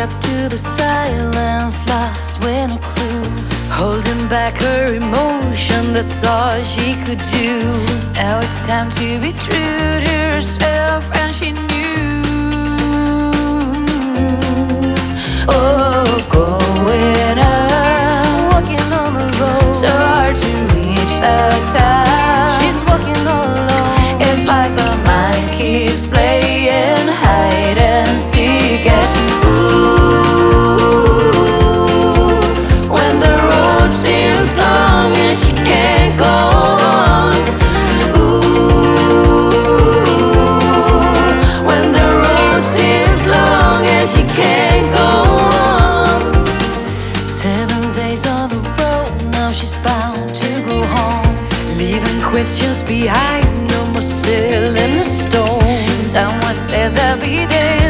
up to the silence, lost with no clue, holding back her emotion, that's all she could do. Now it's time to be true to herself, and she knew. Oh, going up, walking on the road, so hard to reach the top. She's walking all alone. It's like the mind keeps playing hide and seek. When the road seems long and she can't go on. When the road seems long and she can't go on. 7 days on the road, now she's bound to go home, leaving questions behind, no more sailing the stone. Someone said there'll be days